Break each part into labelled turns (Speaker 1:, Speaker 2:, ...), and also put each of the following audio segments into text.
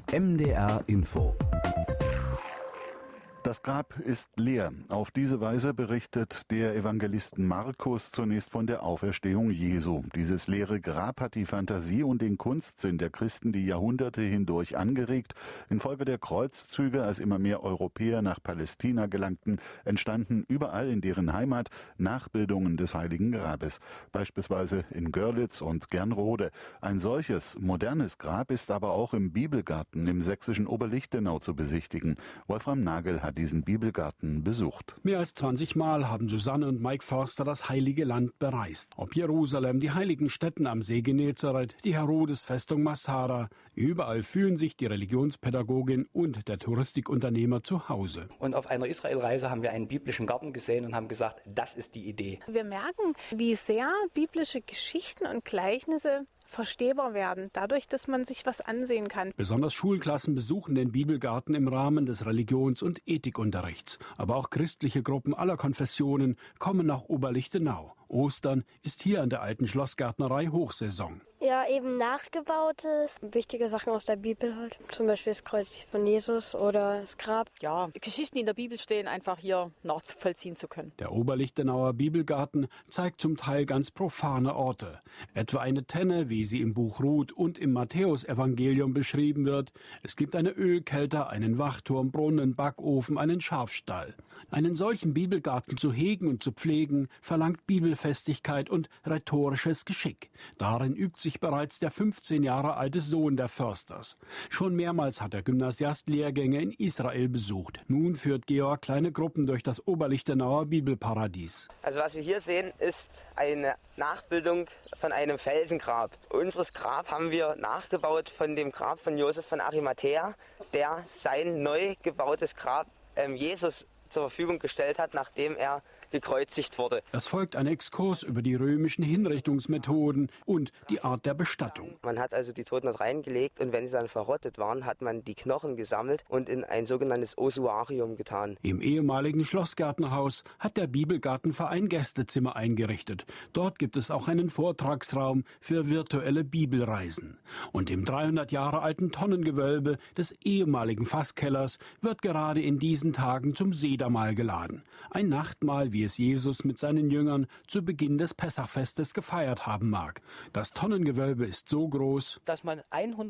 Speaker 1: MDR Info.
Speaker 2: Das Grab ist leer. Auf diese Weise berichtet der Evangelist Markus zunächst von der Auferstehung Jesu. Dieses leere Grab hat die Fantasie und den Kunstsinn der Christen die Jahrhunderte hindurch angeregt. Infolge der Kreuzzüge, als immer mehr Europäer nach Palästina gelangten, entstanden überall in deren Heimat Nachbildungen des Heiligen Grabes. Beispielsweise in Görlitz und Gernrode. Ein solches modernes Grab ist aber auch im Bibelgarten im sächsischen Oberlichtenau zu besichtigen. Wolfram Nagel hat diesen Bibelgarten besucht.
Speaker 3: Mehr als 20 Mal haben Susanne und Mike Förster das Heilige Land bereist. Ob Jerusalem, die heiligen Stätten am See Genezareth, die Herodes-Festung Masada. Überall fühlen sich die Religionspädagogin und der Touristikunternehmer zu Hause.
Speaker 4: Und auf einer Israelreise haben wir einen biblischen Garten gesehen und haben gesagt, das ist die Idee.
Speaker 5: Wir merken, wie sehr biblische Geschichten und Gleichnisse verstehbar werden, dadurch, dass man sich was ansehen kann.
Speaker 3: Besonders Schulklassen besuchen den Bibelgarten im Rahmen des Religions- und Ethikunterrichts. Aber auch christliche Gruppen aller Konfessionen kommen nach Oberlichtenau. Ostern ist hier an der alten Schlossgärtnerei Hochsaison.
Speaker 6: Ja, eben nachgebautes, wichtige Sachen aus der Bibel halt. Zum Beispiel das Kreuz von Jesus oder das Grab.
Speaker 7: Ja, Geschichten, die in der Bibel stehen, einfach hier nachvollziehen zu können.
Speaker 3: Der Oberlichtenauer Bibelgarten zeigt zum Teil ganz profane Orte. Etwa eine Tenne, wie sie im Buch Ruth und im Matthäusevangelium beschrieben wird. Es gibt eine Ölkelter, einen Wachturm, Brunnen, Backofen, einen Schafstall. Einen solchen Bibelgarten zu hegen und zu pflegen, verlangt Bibelfestigkeit und rhetorisches Geschick. Darin übt sich bereits der 15 Jahre alte Sohn der Försters. Schon mehrmals hat der Gymnasiast Lehrgänge in Israel besucht. Nun führt Georg kleine Gruppen durch das Oberlichtenauer Bibelparadies.
Speaker 8: Also was wir hier sehen, ist eine Nachbildung von einem Felsengrab. Unseres Grab haben wir nachgebaut von dem Grab von Josef von Arimathea, der sein neu gebautes Grab Jesus zur Verfügung gestellt hat, nachdem er gekreuzigt wurde.
Speaker 3: Es folgt ein Exkurs über die römischen Hinrichtungsmethoden und die Art der Bestattung.
Speaker 8: Man hat also die Toten dort reingelegt und wenn sie dann verrottet waren, hat man die Knochen gesammelt und in ein sogenanntes Ossuarium getan.
Speaker 3: Im ehemaligen Schlossgärtnerhaus hat der Bibelgartenverein Gästezimmer eingerichtet. Dort gibt es auch einen Vortragsraum für virtuelle Bibelreisen. Und im 300 Jahre alten Tonnengewölbe des ehemaligen Fasskellers wird gerade in diesen Tagen zum Sedermahl geladen. Ein Nachtmahl, wie es Jesus mit seinen Jüngern zu Beginn des Pessachfestes gefeiert haben mag. Das Tonnengewölbe ist so groß,
Speaker 4: dass man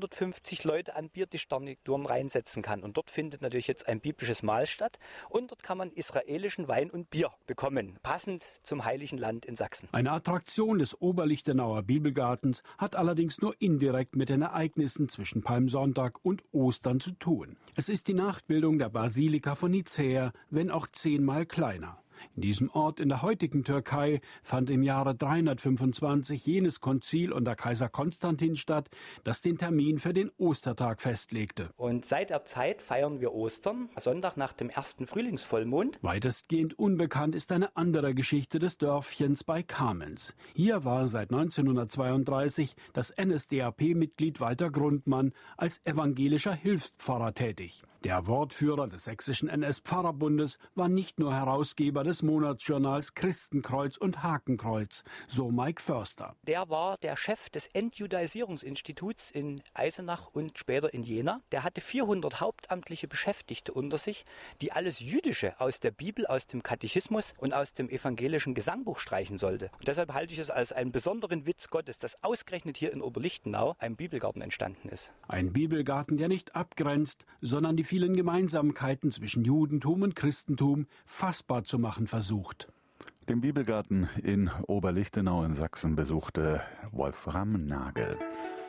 Speaker 4: 150 Leute an Biertischgarnituren reinsetzen kann. Und dort findet natürlich jetzt ein biblisches Mahl statt. Und dort kann man israelischen Wein und Bier bekommen, passend zum Heiligen Land in Sachsen.
Speaker 3: Eine Attraktion des Oberlichtenauer Bibelgartens hat allerdings nur indirekt mit den Ereignissen zwischen Palmsonntag und Ostern zu tun. Es ist die Nachbildung der Basilika von Nicäa, wenn auch 10-mal kleiner. In diesem Ort in der heutigen Türkei fand im Jahre 325 jenes Konzil unter Kaiser Konstantin statt, das den Termin für den Ostertag festlegte.
Speaker 4: Und seit der Zeit feiern wir Ostern, Sonntag nach dem ersten Frühlingsvollmond.
Speaker 3: Weitestgehend unbekannt ist eine andere Geschichte des Dörfchens bei Kamenz. Hier war seit 1932 das NSDAP-Mitglied Walter Grundmann als evangelischer Hilfspfarrer tätig. Der Wortführer des sächsischen NS-Pfarrerbundes war nicht nur Herausgeber des Monatsjournals Christenkreuz und Hakenkreuz, so Mike Förster.
Speaker 4: Der war der Chef des Entjudaisierungsinstituts in Eisenach und später in Jena. Der hatte 400 hauptamtliche Beschäftigte unter sich, die alles Jüdische aus der Bibel, aus dem Katechismus und aus dem evangelischen Gesangbuch streichen sollte. Und deshalb halte ich es als einen besonderen Witz Gottes, dass ausgerechnet hier in Oberlichtenau ein Bibelgarten entstanden ist.
Speaker 3: Ein Bibelgarten, der nicht abgrenzt, sondern die vielen Gemeinsamkeiten zwischen Judentum und Christentum fassbar zu machen versucht.
Speaker 2: Den Bibelgarten in Oberlichtenau in Sachsen besuchte Wolfram Nagel.